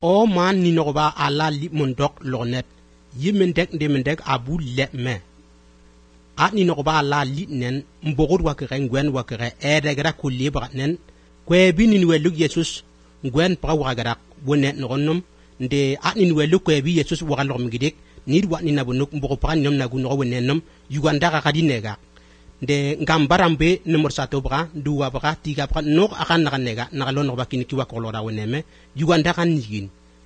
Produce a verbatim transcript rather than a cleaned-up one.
o man ni no ba ala li mondok lonet yimendek ndemendek abu lemme a ni no ba ala li nen mbogod wa kere ngwen wa kere ede gara ko libra nen kwe bi ni welu Jesus ngwen pra wa gara wonet no gonnom nde a ni welu kwe bi Jesus wa galom gidik ni wa ni na bonok mbogo pra nyom na gu no wonenom yuganda ka kadinega de ngambarambe ne morsato bra duwa bra tiga bra no akan na nega na lo no bakini kiwa ko lora woneme yuganda kan nigin